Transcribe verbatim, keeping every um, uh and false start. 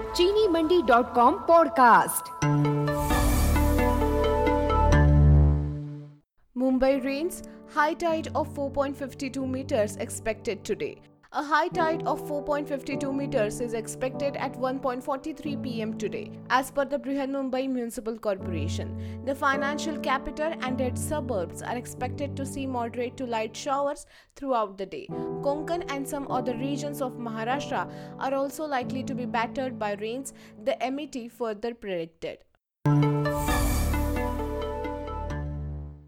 चीनी Mandi dot com podcast. Mumbai rains, high tide of four point five two meters expected today. A high tide of four point five two meters is expected at one point four three p m today, as per the Brihanmumbai Municipal Corporation. The financial capital and its suburbs are expected to see moderate to light showers throughout the day. Konkan and some other regions of Maharashtra are also likely to be battered by rains, the M E T further predicted.